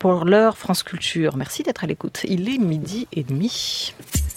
pour l'heure France Culture. Merci d'être à l'écoute. Il est 12h30.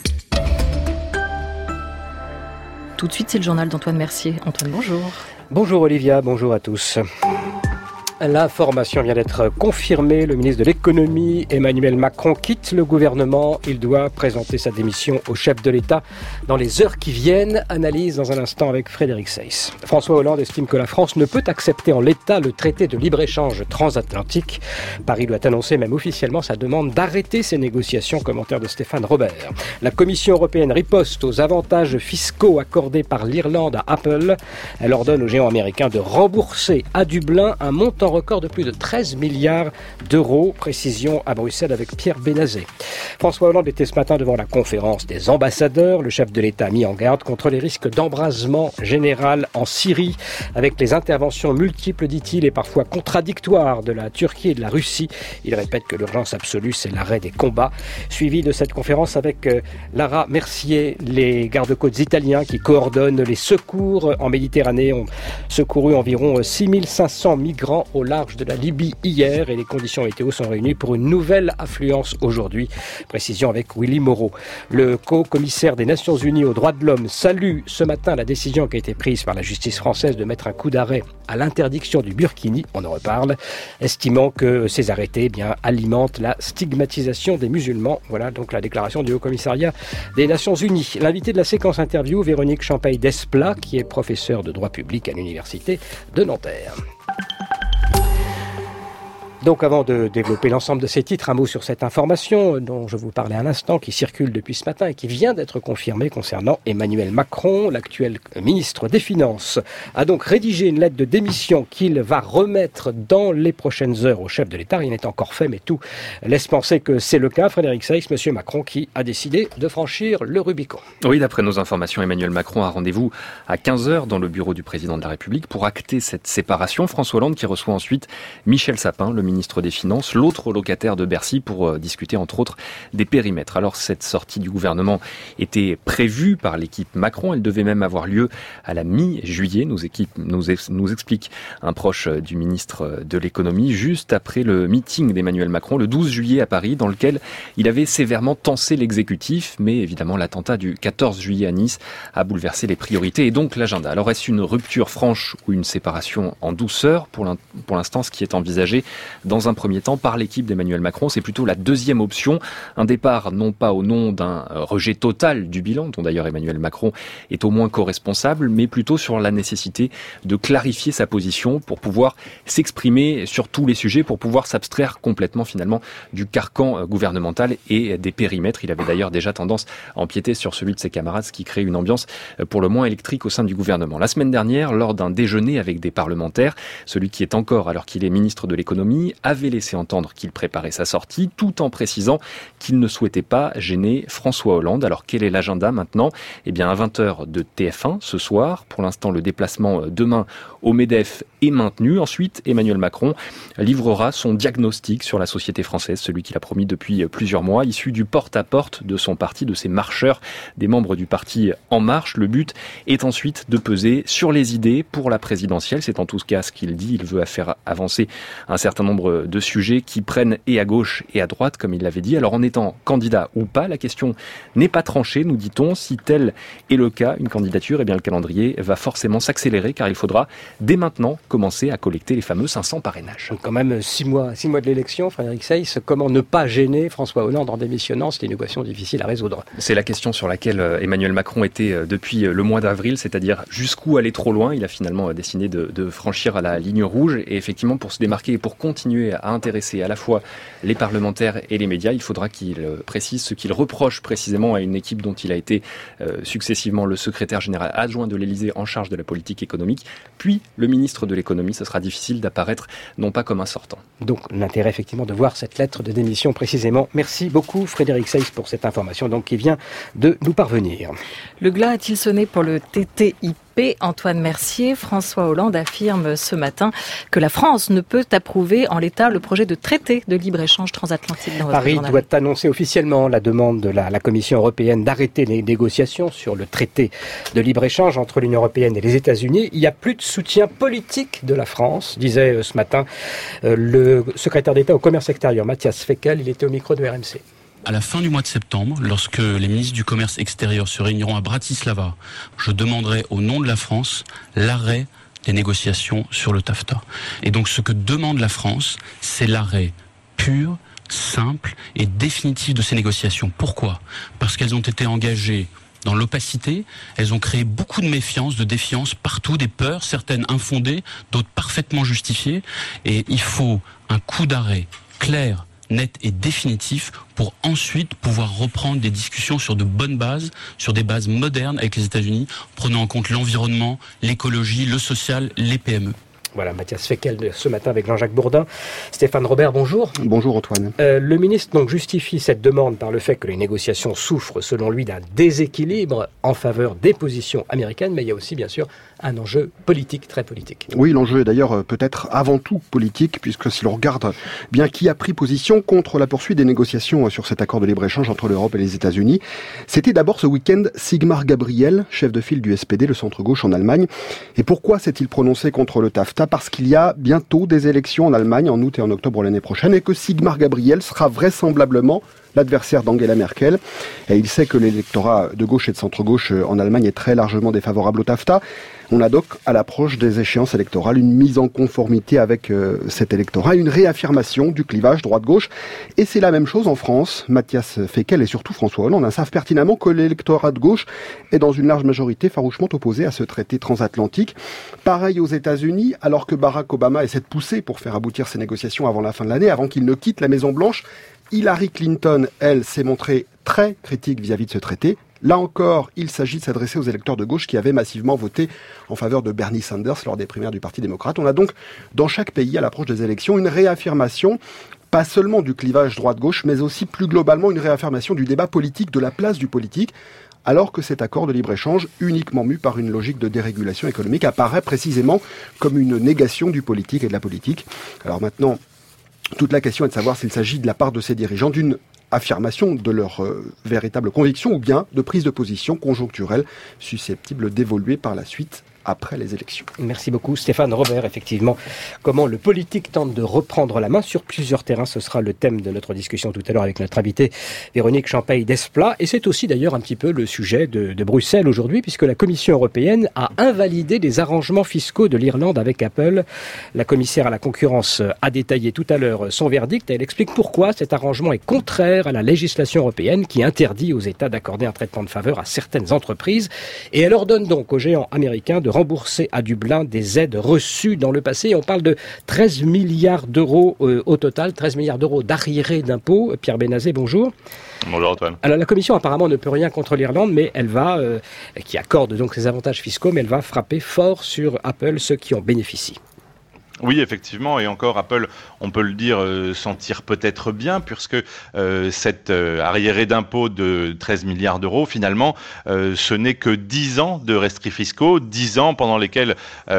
Tout de suite, c'est le journal d'Antoine Mercier. Antoine, bonjour. Bonjour Olivia, bonjour à tous. L'information vient d'être confirmée. Le ministre de l'économie, Emmanuel Macron, quitte le gouvernement. Il doit présenter sa démission au chef de l'État dans les heures qui viennent. Analyse dans un instant avec Frédéric Seyss. François Hollande estime que la France ne peut accepter en l'état le traité de libre-échange transatlantique. Paris doit annoncer même officiellement sa demande d'arrêter ces négociations. Commentaire de Stéphane Robert. La Commission européenne riposte aux avantages fiscaux accordés par l'Irlande à Apple. Elle ordonne aux géants américains de rembourser à Dublin un montant record de plus de 13 milliards d'euros. Précision à Bruxelles avec Pierre Bénazet. François Hollande était ce matin devant la conférence des ambassadeurs. Le chef de l'État a mis en garde contre les risques d'embrasement général en Syrie, avec les interventions multiples, dit-il, et parfois contradictoires de la Turquie et de la Russie. Il répète que l'urgence absolue, c'est l'arrêt des combats. Suivi de cette conférence avec Lara Mercier, les gardes-côtes italiens qui coordonnent les secours en Méditerranée ont secouru environ 6500 migrants au large de la Libye hier et les conditions météo sont réunies pour une nouvelle affluence aujourd'hui. Précision avec Willy Moreau. Le co-commissaire des Nations Unies aux droits de l'homme salue ce matin la décision qui a été prise par la justice française de mettre un coup d'arrêt à l'interdiction du burkini, on en reparle, estimant que ces arrêtés alimentent la stigmatisation des musulmans. Voilà donc la déclaration du Haut-Commissariat des Nations Unies. L'invité de la séquence interview, Véronique Champaille-Desplat, qui est professeure de droit public à l'Université de Nanterre. Donc avant de développer l'ensemble de ces titres, un mot sur cette information dont je vous parlais à l'instant, qui circule depuis ce matin et qui vient d'être confirmée concernant Emmanuel Macron. L'actuel ministre des Finances a donc rédigé une lettre de démission qu'il va remettre dans les prochaines heures au chef de l'État. Rien n'est encore fait, mais tout laisse penser que c'est le cas. Frédéric Seyss, Monsieur Macron qui a décidé de franchir le Rubicon. Oui, d'après nos informations, Emmanuel Macron a rendez-vous à 15h dans le bureau du président de la République pour acter cette séparation. François Hollande qui reçoit ensuite Michel Sapin, le ministre des Finances, l'autre locataire de Bercy, pour discuter entre autres des périmètres. Alors cette sortie du gouvernement était prévue par l'équipe Macron, elle devait même avoir lieu à la mi-juillet, nous explique un proche du ministre de l'économie, juste après le meeting d'Emmanuel Macron le 12 juillet à Paris, dans lequel il avait sévèrement tensé l'exécutif, mais évidemment l'attentat du 14 juillet à Nice a bouleversé les priorités et donc l'agenda. Alors est-ce une rupture franche ou une séparation en douceur? Pour l'instant, ce qui est envisagé dans un premier temps par l'équipe d'Emmanuel Macron, c'est plutôt la deuxième option, un départ non pas au nom d'un rejet total du bilan, dont d'ailleurs Emmanuel Macron est au moins co-responsable, mais plutôt sur la nécessité de clarifier sa position pour pouvoir s'exprimer sur tous les sujets, pour pouvoir s'abstraire complètement finalement du carcan gouvernemental et des périmètres. Il avait d'ailleurs déjà tendance à empiéter sur celui de ses camarades, ce qui crée une ambiance pour le moins électrique au sein du gouvernement. La semaine dernière, lors d'un déjeuner avec des parlementaires, celui qui est encore, alors qu'il est ministre de l'économie, avait laissé entendre qu'il préparait sa sortie, tout en précisant qu'il ne souhaitait pas gêner François Hollande. Alors quel est l'agenda maintenant? Eh bien à 20h de TF1 ce soir. Pour l'instant, le déplacement demain au MEDEF est maintenu. Ensuite, Emmanuel Macron livrera son diagnostic sur la société française, celui qu'il a promis depuis plusieurs mois, issu du porte-à-porte de son parti, de ses marcheurs, des membres du parti En Marche. Le but est ensuite de peser sur les idées pour la présidentielle. C'est en tout cas ce qu'il dit. Il veut faire avancer un certain nombre de sujets qui prennent et à gauche et à droite, comme il l'avait dit. Alors en étant candidat ou pas, la question n'est pas tranchée, nous dit-on. Si tel est le cas, une candidature, eh bien le calendrier va forcément s'accélérer car il faudra dès maintenant commencer à collecter les fameux 500 parrainages. Donc quand même 6 mois de l'élection, Frédéric Seyss, comment ne pas gêner François Hollande en démissionnant? C'est une équation difficile à résoudre. C'est la question sur laquelle Emmanuel Macron était depuis le mois d'avril, c'est-à-dire jusqu'où aller trop loin. Il a finalement décidé de franchir la ligne rouge et effectivement pour se démarquer et pour continuer à intéresser à la fois les parlementaires et les médias, il faudra qu'il précise ce qu'il reproche précisément à une équipe dont il a été successivement le secrétaire général adjoint de l'Élysée en charge de la politique économique, puis le ministre de l'économie. Ce sera difficile d'apparaître non pas comme un sortant. Donc l'intérêt effectivement de voir cette lettre de démission précisément. Merci beaucoup Frédéric Seyss pour cette information donc qui vient de nous parvenir. Le glas a-t-il sonné pour le TTIP? l'AFP, Antoine Mercier. François Hollande affirme ce matin que la France ne peut approuver en l'état le projet de traité de libre-échange transatlantique. Dans votre Paris journal. doit annoncer officiellement la demande de la Commission européenne d'arrêter les négociations sur le traité de libre-échange entre l'Union européenne et les États-Unis. Il n'y a plus de soutien politique de la France, disait ce matin le secrétaire d'État au commerce extérieur, Matthias Fekl. Il était au micro de RMC. À la fin du mois de septembre, lorsque les ministres du commerce extérieur se réuniront à Bratislava, je demanderai au nom de la France l'arrêt des négociations sur le TAFTA. Et donc ce que demande la France, c'est l'arrêt pur, simple et définitif de ces négociations. Pourquoi ? Parce qu'elles ont été engagées dans l'opacité, elles ont créé beaucoup de méfiance, de défiance partout, des peurs, certaines infondées, d'autres parfaitement justifiées. Et il faut un coup d'arrêt clair, net et définitif pour ensuite pouvoir reprendre des discussions sur de bonnes bases, sur des bases modernes avec les États-Unis, prenant en compte l'environnement, l'écologie, le social, les PME. Voilà, Matthias Fekl ce matin avec Jean-Jacques Bourdin. Stéphane Robert, bonjour. Bonjour Antoine. Le ministre donc justifie cette demande par le fait que les négociations souffrent, selon lui, d'un déséquilibre en faveur des positions américaines, mais il y a aussi, bien sûr, un enjeu politique, très politique. Oui, l'enjeu est d'ailleurs peut-être avant tout politique, puisque si l'on regarde bien qui a pris position contre la poursuite des négociations sur cet accord de libre-échange entre l'Europe et les États-Unis, c'était d'abord ce week-end Sigmar Gabriel, chef de file du SPD, le centre-gauche en Allemagne. Et pourquoi s'est-il prononcé contre le TAFTA ? Parce qu'il y a bientôt des élections en Allemagne, en août et en octobre l'année prochaine, et que Sigmar Gabriel sera vraisemblablement l'adversaire d'Angela Merkel. Et il sait que l'électorat de gauche et de centre-gauche en Allemagne est très largement défavorable au TAFTA. On a donc, à l'approche des échéances électorales, une mise en conformité avec cet électorat, une réaffirmation du clivage droite-gauche. Et c'est la même chose en France. Matthias Fekl et surtout François Hollande savent pertinemment que l'électorat de gauche est dans une large majorité farouchement opposé à ce traité transatlantique. Pareil aux États-Unis, alors que Barack Obama essaie de pousser pour faire aboutir ces négociations avant la fin de l'année, avant qu'il ne quitte la Maison-Blanche, Hillary Clinton, elle, s'est montrée très critique vis-à-vis de ce traité. Là encore, il s'agit de s'adresser aux électeurs de gauche qui avaient massivement voté en faveur de Bernie Sanders lors des primaires du Parti démocrate. On a donc, dans chaque pays, à l'approche des élections, une réaffirmation, pas seulement du clivage droite-gauche, mais aussi plus globalement une réaffirmation du débat politique, de la place du politique, alors que cet accord de libre-échange, uniquement mu par une logique de dérégulation économique, apparaît précisément comme une négation du politique et de la politique. Alors maintenant, toute la question est de savoir s'il s'agit de la part de ces dirigeants d'une affirmation de leur véritable conviction ou bien de prise de position conjoncturelle susceptible d'évoluer par la suite après les élections. Merci beaucoup Stéphane Robert. Effectivement, comment le politique tente de reprendre la main sur plusieurs terrains, ce sera le thème de notre discussion tout à l'heure avec notre invitée Véronique Champaille-Desplat. Et c'est aussi d'ailleurs un petit peu le sujet de Bruxelles aujourd'hui, puisque la Commission européenne a invalidé les arrangements fiscaux de l'Irlande avec Apple. La commissaire à la concurrence a détaillé tout à l'heure son verdict. Elle explique pourquoi cet arrangement est contraire à la législation européenne qui interdit aux États d'accorder un traitement de faveur à certaines entreprises. Et elle ordonne donc aux géants américains de rembourser à Dublin des aides reçues dans le passé. On parle de 13 milliards d'euros au total, 13 milliards d'euros d'arriérés d'impôts. Pierre Benazet, bonjour. Bonjour Antoine. Alors la Commission apparemment ne peut rien contre l'Irlande, mais elle va, qui accorde donc ses avantages fiscaux, mais elle va frapper fort sur Apple, ceux qui en bénéficient. Oui, effectivement, et encore Apple, on peut le dire, s'en tire peut-être bien, puisque cette arriéré d'impôt de 13 milliards d'euros, finalement, ce n'est que 10 ans de rescrits fiscaux, 10 ans pendant lesquels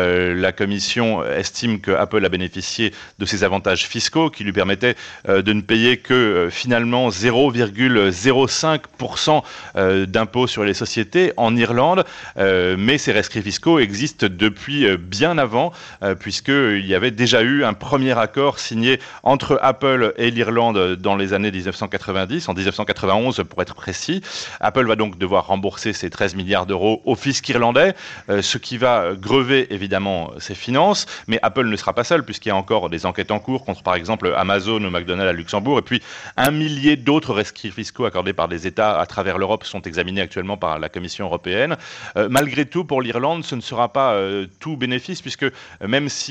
la Commission estime que Apple a bénéficié de ces avantages fiscaux qui lui permettaient de ne payer que finalement 0,05% d'impôts sur les sociétés en Irlande, mais ces rescrits fiscaux existent depuis bien avant, puisqu'il y avait déjà eu un premier accord signé entre Apple et l'Irlande dans les années 1990, en 1991 pour être précis. Apple va donc devoir rembourser ces 13 milliards d'euros au fisc irlandais, ce qui va grever évidemment ses finances, mais Apple ne sera pas seul puisqu'il y a encore des enquêtes en cours contre par exemple Amazon ou McDonald's à Luxembourg, et puis 1 millier d'autres rescrits fiscaux accordés par des États à travers l'Europe sont examinés actuellement par la Commission européenne. Malgré tout, pour l'Irlande, ce ne sera pas tout bénéfice, puisque même si des milliards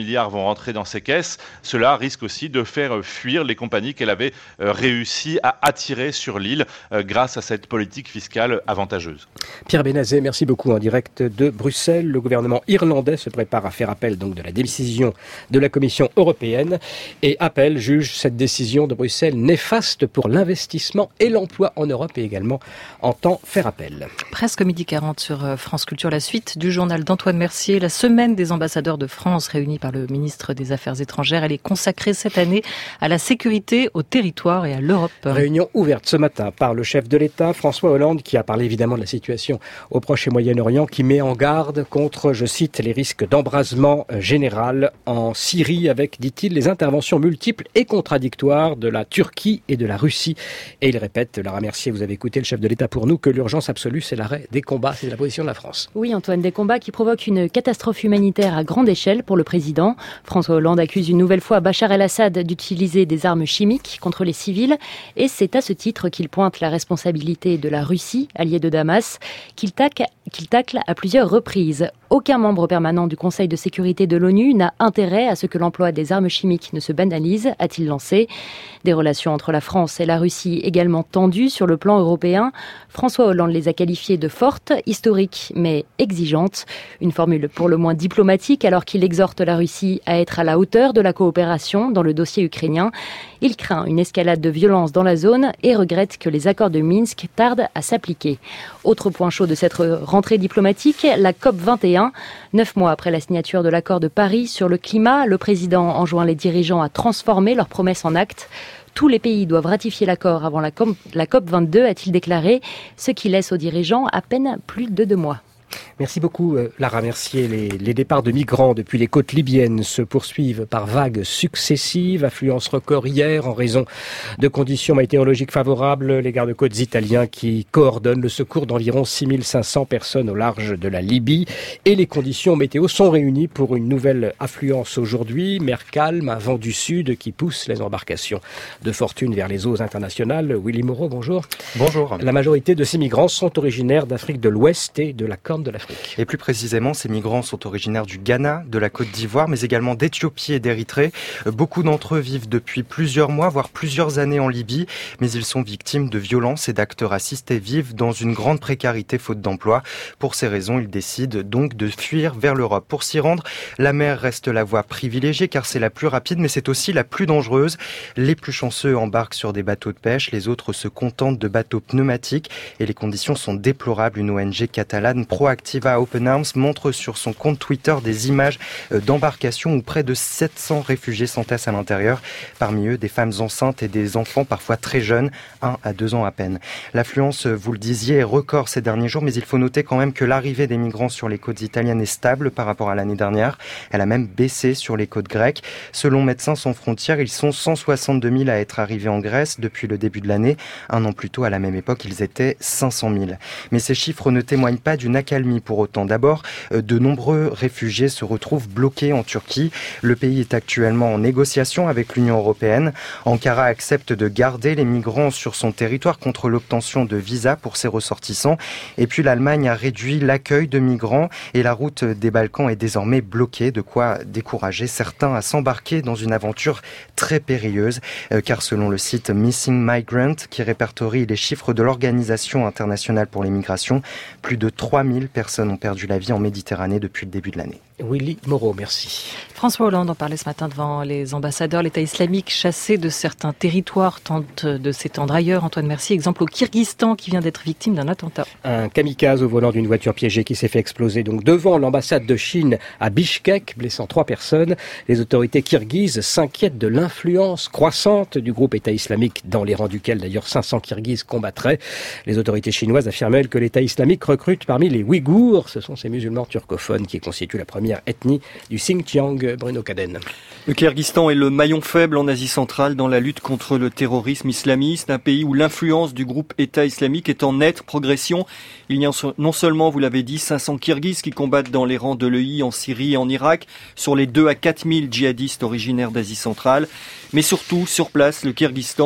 milliards vont rentrer dans ses caisses, cela risque aussi de faire fuir les compagnies qu'elle avait réussi à attirer sur l'île grâce à cette politique fiscale avantageuse. Pierre Benazet, merci beaucoup. En direct de Bruxelles, le gouvernement irlandais se prépare à faire appel donc de la décision de la Commission européenne et Appel juge cette décision de Bruxelles néfaste pour l'investissement et l'emploi en Europe et également entend faire appel. Presque 12h40 sur France Culture, la suite du journal d'Antoine Mercier. La semaine des ambassadeurs de France réunis par le ministre des Affaires étrangères, elle est consacrée cette année à la sécurité, au territoire et à l'Europe. Réunion ouverte ce matin par le chef de l'État, François Hollande, qui a parlé évidemment de la situation au Proche et Moyen-Orient, qui met en garde contre, je cite, les risques d'embrasement général en Syrie avec, dit-il, les interventions multiples et contradictoires de la Turquie et de la Russie. Et il répète, Lara Mercier, vous avez écouté le chef de l'État pour nous, que l'urgence absolue, c'est l'arrêt des combats. C'est la position de la France. Oui, Antoine, des combats qui provoquent une catastrophe humanitaire à grande échelle pour le président. François Hollande accuse une nouvelle fois Bachar el-Assad d'utiliser des armes chimiques contre les civils. Et c'est à ce titre qu'il pointe la responsabilité de la Russie, alliée de Damas, qu'il tacle à plusieurs reprises. Aucun membre permanent du Conseil de sécurité de l'ONU n'a intérêt à ce que l'emploi des armes chimiques ne se banalise, a-t-il lancé. Des relations entre la France et la Russie également tendues sur le plan européen. François Hollande les a qualifiées de fortes, historiques, mais exigeantes. Une formule pour le moins diplomatique alors qu'il exhorte la Russie à être à la hauteur de la coopération dans le dossier ukrainien. Il craint une escalade de violence dans la zone et regrette que les accords de Minsk tardent à s'appliquer. Autre point chaud de cette rentrée diplomatique, la COP21. 9 mois après la signature de l'accord de Paris sur le climat, le président enjoint les dirigeants à transformer leurs promesses en actes. Tous les pays doivent ratifier l'accord avant la COP22, a-t-il déclaré, ce qui laisse aux dirigeants à peine plus de 2 mois. Merci beaucoup, Lara Mercier. Les départs de migrants depuis les côtes libyennes se poursuivent par vagues successives. Affluence record hier en raison de conditions météorologiques favorables. Les gardes-côtes italiens qui coordonnent le secours d'environ 6500 personnes au large de la Libye. Et les conditions météo sont réunies pour une nouvelle affluence aujourd'hui. Mer calme, un vent du sud qui pousse les embarcations de fortune vers les eaux internationales. Willy Moreau, bonjour. Bonjour. La majorité de ces migrants sont originaires d'Afrique de l'Ouest et de la Corne de l'Afrique. Et plus précisément, ces migrants sont originaires du Ghana, de la Côte d'Ivoire, mais également d'Éthiopie et d'Érythrée. Beaucoup d'entre eux vivent depuis plusieurs mois, voire plusieurs années en Libye, mais ils sont victimes de violences et d'actes racistes et vivent dans une grande précarité faute d'emploi. Pour ces raisons, ils décident donc de fuir vers l'Europe. Pour s'y rendre, la mer reste la voie privilégiée car c'est la plus rapide, mais c'est aussi la plus dangereuse. Les plus chanceux embarquent sur des bateaux de pêche, les autres se contentent de bateaux pneumatiques et les conditions sont déplorables. Une ONG catalane Proactiva Open Arms montre sur son compte Twitter des images d'embarcations où près de 700 réfugiés s'entassent à l'intérieur. Parmi eux, des femmes enceintes et des enfants parfois très jeunes, 1 à 2 ans à peine. L'affluence, vous le disiez, est record ces derniers jours, mais il faut noter quand même que l'arrivée des migrants sur les côtes italiennes est stable par rapport à l'année dernière. Elle a même baissé sur les côtes grecques. Selon Médecins sans frontières, ils sont 162 000 à être arrivés en Grèce depuis le début de l'année. Un an plus tôt, à la même époque, ils étaient 500 000. Mais ces chiffres ne témoignent pas d'une accalmie pour autant. D'abord, de nombreux réfugiés se retrouvent bloqués en Turquie. Le pays est actuellement en négociation avec l'Union européenne. Ankara accepte de garder les migrants sur son territoire contre l'obtention de visas pour ses ressortissants. Et puis l'Allemagne a réduit l'accueil de migrants et la route des Balkans est désormais bloquée, de quoi décourager certains à s'embarquer dans une aventure très périlleuse. Car selon le site Missing Migrant, qui répertorie les chiffres de l'Organisation internationale pour les migrations, plus de 3000 personnes ont perdu la vie en Méditerranée depuis le début de l'année. Willy Moreau, merci. François Hollande en parlait ce matin devant les ambassadeurs. L'État islamique chassé de certains territoires tente de s'étendre ailleurs. Antoine Mercier, exemple au Kyrgyzstan qui vient d'être victime d'un attentat. Un kamikaze au volant d'une voiture piégée qui s'est fait exploser donc devant l'ambassade de Chine à Bishkek, blessant 3 personnes. Les autorités kirghizes s'inquiètent de l'influence croissante du groupe État islamique dans les rangs duquel d'ailleurs 500 Kirghizes combattraient. Les autorités chinoises affirment que l'État islamique recrute parmi les Ouïghours. Ce sont ces musulmans turcophones qui constituent la première ethnie du Xinjiang. Bruno Caden. Le Kyrgyzstan est le maillon faible en Asie centrale dans la lutte contre le terrorisme islamiste, un pays où l'influence du groupe État islamique est en nette progression. Il y a non seulement, vous l'avez dit, 500 Kirghizes qui combattent dans les rangs de l'EI en Syrie et en Irak, sur les 2 à 4 000 djihadistes originaires d'Asie centrale, mais surtout, sur place, le Kyrgyzstan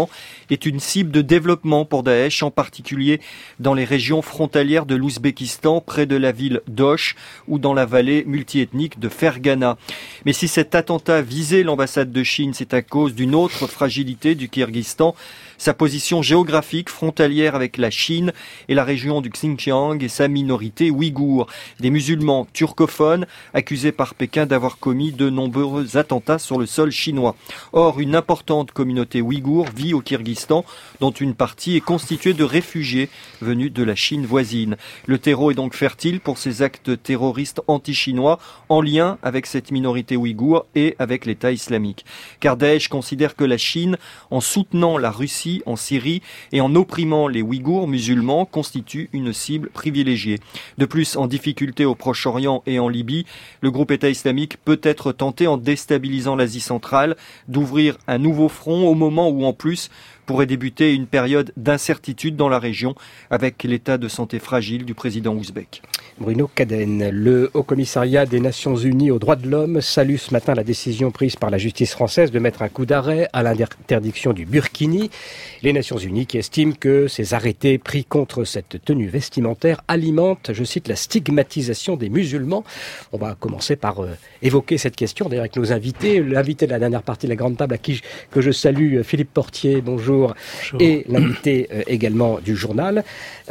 est une cible de développement pour Daesh, en particulier dans les régions frontalières de l'Ouzbékistan, près de la ville d'Osh ou dans la vallée multiethnique de Fergana. Mais si cet attentat visait l'ambassade de Chine, c'est à cause d'une autre fragilité du Kirghizistan, sa position géographique frontalière avec la Chine et la région du Xinjiang et sa minorité ouïghour. Des musulmans turcophones accusés par Pékin d'avoir commis de nombreux attentats sur le sol chinois. Or, une importante communauté ouïghour vit au Kirghizistan, dont une partie est constituée de réfugiés venus de la Chine voisine. Le terreau est donc fertile pour ces actes terroristes anti-chinois en lien avec cette minorité ouïghour et avec l'État islamique. Car Daesh considère que la Chine, en soutenant la Russie en Syrie et en opprimant les Ouïghours musulmans, constitue une cible privilégiée. De plus, en difficulté au Proche-Orient et en Libye, le groupe État islamique peut être tenté, en déstabilisant l'Asie centrale, d'ouvrir un nouveau front au moment où, en plus, pourrait débuter une période d'incertitude dans la région avec l'état de santé fragile du président ouzbek. Bruno Caden, le Haut-Commissariat des Nations Unies aux droits de l'homme salue ce matin la décision prise par la justice française de mettre un coup d'arrêt à l'interdiction du burkini. Les Nations Unies qui estiment que ces arrêtés pris contre cette tenue vestimentaire alimentent, je cite, la stigmatisation des musulmans. On va commencer par évoquer cette question d'ailleurs avec nos invités. L'invité de la dernière partie de la grande table que je salue, Philippe Portier, bonjour. Et l'invité également du journal,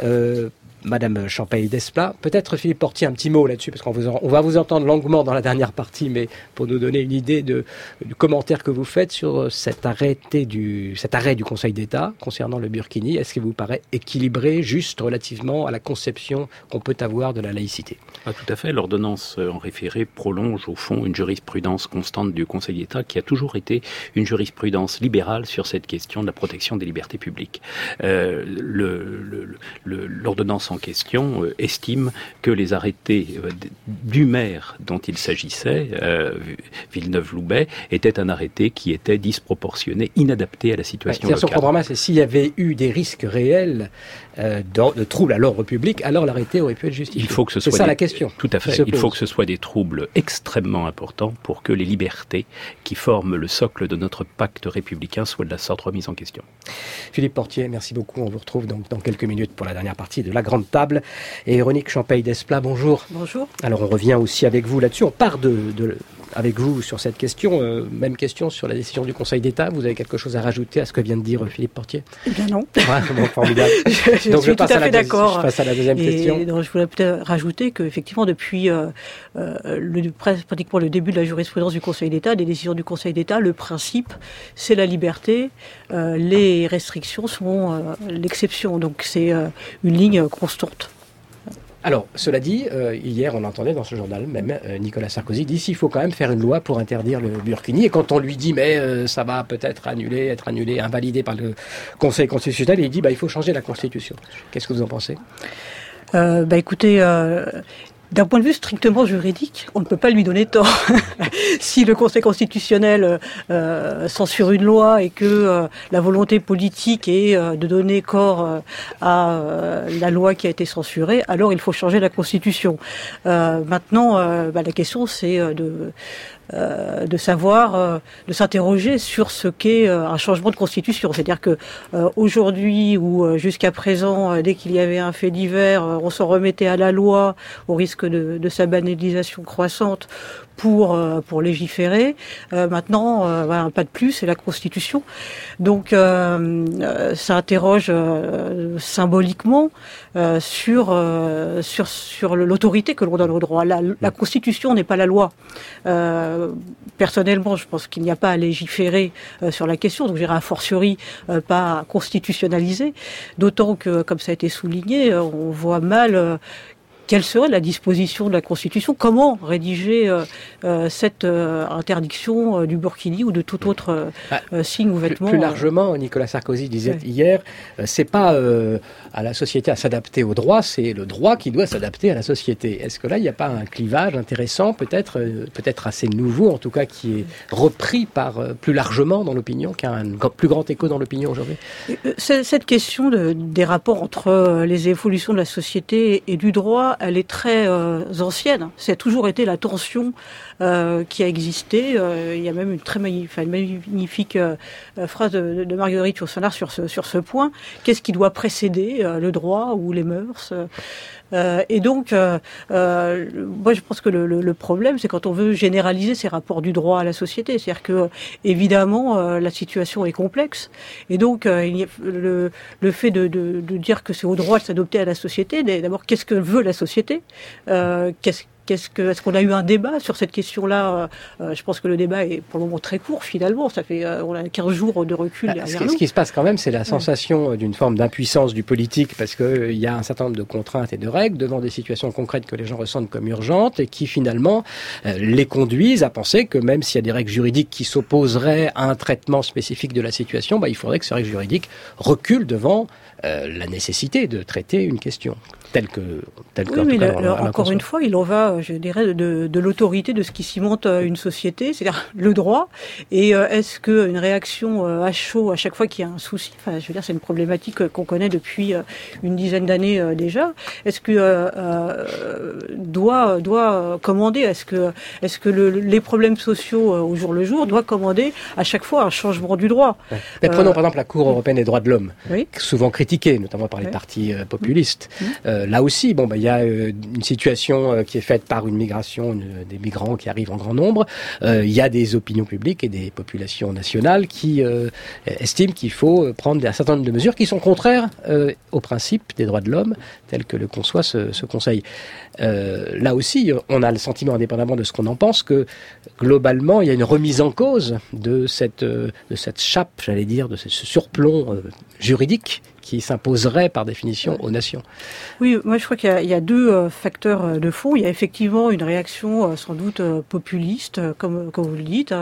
Madame Champaille-Desplat. Peut-être Philippe Portier un petit mot là-dessus, parce qu'on va vous entendre longuement dans la dernière partie, mais pour nous donner une idée du commentaire que vous faites sur cet arrêt du Conseil d'État concernant le burkini. Est-ce qu'il vous paraît équilibré, juste relativement à la conception qu'on peut avoir de la laïcité? Tout à fait. L'ordonnance en référé prolonge au fond une jurisprudence constante du Conseil d'État qui a toujours été une jurisprudence libérale sur cette question de la protection des libertés publiques. L'ordonnance en question estime que les arrêtés du maire dont il s'agissait, Villeneuve-Loubet, était un arrêté qui était disproportionné, inadapté à la situation locale. Si on comprend mal, c'est s'il y avait eu des risques réels de troubles à l'ordre public, alors l'arrêté aurait pu être justifié. C'est ça la question. Tout à fait. Il faut que ce soit des troubles extrêmement importants pour que les libertés qui forment le socle de notre pacte républicain soient de la sorte remises en question. Philippe Portier, merci beaucoup. On vous retrouve donc dans quelques minutes pour la dernière partie de la grande table. Et Véronique Champaille-Desplat, bonjour. Bonjour. Alors on revient aussi avec vous là-dessus. On part avec vous sur cette question. Même question sur la décision du Conseil d'État. Vous avez quelque chose à rajouter à ce que vient de dire Philippe Portier? Eh bien non. Bon, formidable. Donc je suis tout à fait d'accord. Je passe à la deuxième question. Donc, je voulais peut-être rajouter qu'effectivement depuis pratiquement le début de la jurisprudence du Conseil d'État, des décisions du Conseil d'État, le principe c'est la liberté. Les restrictions sont l'exception. Donc c'est une ligne constante. Alors, cela dit, hier, on entendait dans ce journal, même Nicolas Sarkozy dit s'il faut quand même faire une loi pour interdire le burkini. Et quand on lui dit, mais ça va peut-être être annulé, invalidé par le Conseil constitutionnel, il dit, il faut changer la Constitution. Qu'est-ce que vous en pensez? Écoutez, d'un point de vue strictement juridique, on ne peut pas lui donner tort. Si le Conseil constitutionnel censure une loi et que la volonté politique est de donner corps à la loi qui a été censurée, alors il faut changer la Constitution. Maintenant, la question c'est de savoir, de s'interroger sur ce qu'est un changement de constitution. C'est-à-dire que aujourd'hui ou jusqu'à présent, dès qu'il y avait un fait divers, on s'en remettait à la loi au risque de sa banalisation croissante pour légiférer. Maintenant, un pas de plus, c'est la Constitution. Donc, ça interroge symboliquement sur l'autorité que l'on donne au droit. La Constitution n'est pas la loi. Personnellement, je pense qu'il n'y a pas à légiférer sur la question, donc j'irai a fortiori pas à constitutionnaliser, d'autant que, comme ça a été souligné, on voit mal quelle serait la disposition de la Constitution? Comment rédiger cette interdiction du burkini ou de tout autre signe ou vêtement? Plus largement, Nicolas Sarkozy disait hier, c'est pas à la société à s'adapter au droit, c'est le droit qui doit s'adapter à la société. Est-ce que là, il n'y a pas un clivage intéressant, peut-être assez nouveau, en tout cas qui est repris plus largement dans l'opinion, qui a un plus grand écho dans l'opinion aujourd'hui? Cette question des rapports entre les évolutions de la société et du droit là, elle est très ancienne. C'est toujours été la tension qui a existé. Il y a même une très magnifique phrase de Marguerite Yourcenar sur ce point. Qu'est-ce qui doit précéder le droit ou les mœurs? Et donc, moi, je pense que le problème, c'est quand on veut généraliser ces rapports du droit à la société. C'est-à-dire que, évidemment, la situation est complexe. Et donc, le fait de dire que c'est au droit de s'adapter à la société, d'abord, qu'est-ce que veut la société? Est-ce qu'on a eu un débat sur cette question-là? Je pense que le débat est pour le moment très court, finalement. Ça fait, on a 15 jours de recul derrière nous. Ce qui se passe quand même, c'est la sensation d'une forme d'impuissance du politique, parce qu'il y a un certain nombre de contraintes et de règles devant des situations concrètes que les gens ressentent comme urgentes et qui, finalement, les conduisent à penser que même s'il y a des règles juridiques qui s'opposeraient à un traitement spécifique de la situation, il faudrait que ces règles juridiques reculent devant la nécessité de traiter une question. Encore une fois, il en va, je dirais, de l'autorité de ce qui cimente une société, c'est-à-dire le droit. Et est-ce qu'une réaction à chaud à chaque fois qu'il y a un souci, je veux dire, c'est une problématique qu'on connaît depuis une dizaine d'années déjà. Est-ce que doit commander? Est-ce que les problèmes sociaux au jour le jour doit commander à chaque fois un changement du droit? Mais prenons par exemple la Cour européenne des droits de l'homme, oui, souvent critiquée, notamment par les partis populistes. Là aussi, il y a une situation qui est faite par une migration, des migrants qui arrivent en grand nombre. Il y a des opinions publiques et des populations nationales qui estiment qu'il faut prendre un certain nombre de mesures qui sont contraires aux principes des droits de l'homme, tels que le conçoit ce Conseil. Là aussi, on a le sentiment, indépendamment de ce qu'on en pense, que globalement, il y a une remise en cause de cette chape, j'allais dire, de ce surplomb juridique qui s'imposerait par définition aux nations. Oui, moi je crois qu'il y a deux facteurs de fond. Il y a effectivement une réaction sans doute populiste, comme vous le dites,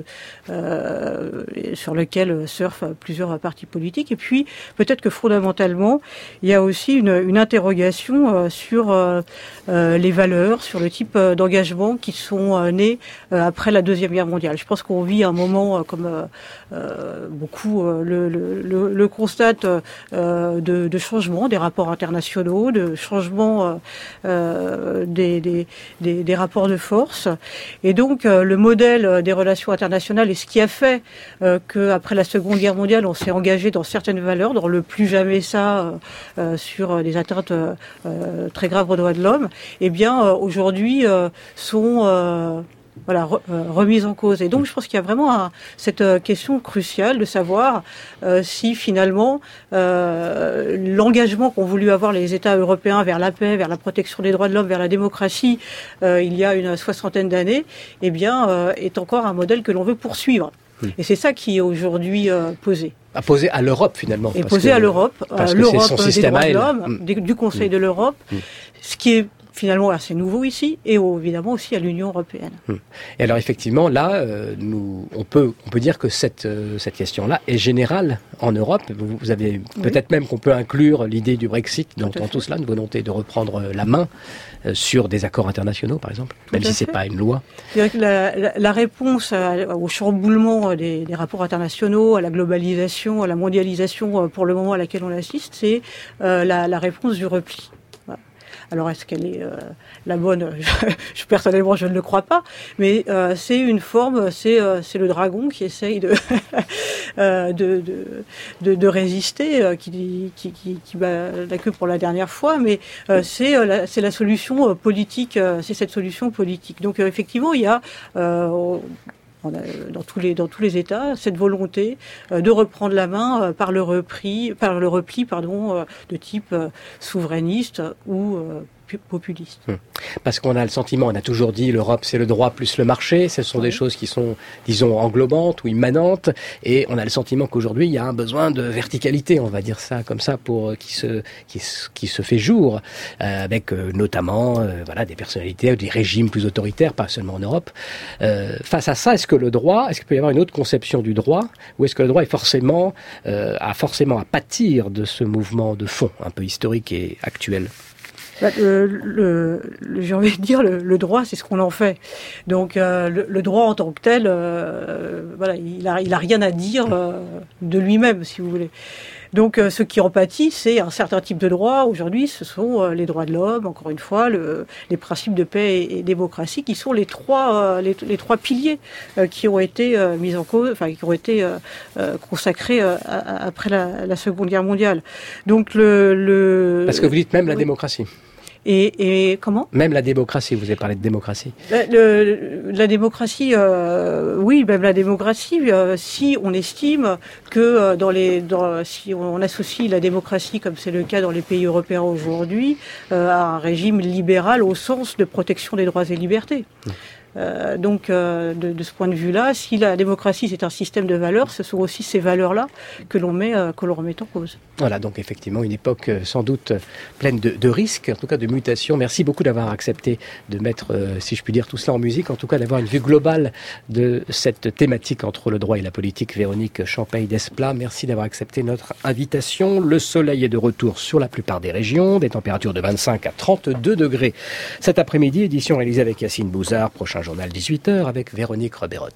sur lequel surfent plusieurs partis politiques. Et puis peut-être que fondamentalement, il y a aussi une interrogation sur les valeurs, sur le type d'engagement qui sont nés après la Deuxième Guerre mondiale. Je pense qu'on vit un moment, comme beaucoup le constatent, de changement des rapports internationaux, de changement des rapports de force. Et donc le modèle des relations internationales est ce qui a fait qu'après la Seconde Guerre mondiale, on s'est engagé dans certaines valeurs, dans le plus jamais ça sur des atteintes très graves aux droits de l'homme, eh bien aujourd'hui sont remise en cause. Et donc, je pense qu'il y a vraiment cette question cruciale de savoir si finalement l'engagement qu'ont voulu avoir les États européens vers la paix, vers la protection des droits de l'homme, vers la démocratie, il y a une 60aine d'années, eh bien, est encore un modèle que l'on veut poursuivre. Et c'est ça qui est aujourd'hui posé. Posé à l'Europe, finalement. Et posé à l'Europe, l'Europe des droits de l'homme, du Conseil de l'Europe, ce qui est finalement assez nouveau ici, et évidemment aussi à l'Union européenne. Et alors effectivement, là, on peut dire que cette question-là est générale en Europe. Vous avez peut-être même qu'on peut inclure l'idée du Brexit dans tout cela, une volonté de reprendre la main sur des accords internationaux, par exemple, même si c'est pas une loi. Je dirais que la réponse au chamboulement des rapports internationaux, à la globalisation, à la mondialisation, pour le moment à laquelle on assiste, c'est la réponse du repli. Alors, est-ce qu'elle est la bonne? Personnellement, je ne le crois pas. Mais c'est une forme, c'est le dragon qui essaye de résister, qui bat la queue pour la dernière fois. Mais c'est la solution politique. C'est cette solution politique. Donc, effectivement, il y a on a, dans tous les États, cette volonté de reprendre la main par le repli, de type souverainiste ou populiste. Parce qu'on a le sentiment, on a toujours dit l'Europe c'est le droit plus le marché, ce sont des choses qui sont, disons, englobantes ou immanentes, et on a le sentiment qu'aujourd'hui il y a un besoin de verticalité, on va dire ça comme ça, pour qui se fait jour, avec notamment des personnalités, des régimes plus autoritaires, pas seulement en Europe. Face à ça, est-ce qu'il peut y avoir une autre conception du droit, ou est-ce que le droit est forcément à pâtir de ce mouvement de fond, un peu historique et actuel? J'ai envie de dire, le droit, c'est ce qu'on en fait. Donc, le droit en tant que tel, il a rien à dire de lui-même, si vous voulez. Donc, ce qui en pâtit, c'est un certain type de droits. Aujourd'hui, ce sont les droits de l'homme, encore une fois, les principes de paix et démocratie, qui sont les trois piliers qui ont été mis en cause, enfin qui ont été consacrés après la Seconde Guerre mondiale. Donc parce que vous dites même la démocratie. Et comment ? Même la démocratie, vous avez parlé de démocratie. La démocratie, oui, même la démocratie, si on estime que si on associe la démocratie, comme c'est le cas dans les pays européens aujourd'hui, à un régime libéral au sens de protection des droits et libertés. Donc, de ce point de vue-là, si la démocratie c'est un système de valeurs, ce sont aussi ces valeurs-là que l'on remet en cause. Voilà, donc effectivement une époque sans doute pleine de risques, en tout cas de mutations. Merci beaucoup d'avoir accepté de mettre, si je puis dire, tout cela en musique, en tout cas d'avoir une vue globale de cette thématique entre le droit et la politique. Véronique Champaille-Desplat, merci d'avoir accepté notre invitation. Le soleil est de retour sur la plupart des régions, des températures de 25 à 32 degrés. Cet après-midi, édition réalisée avec Yacine Bouzard, prochain journal 18h avec Véronique Reberotte.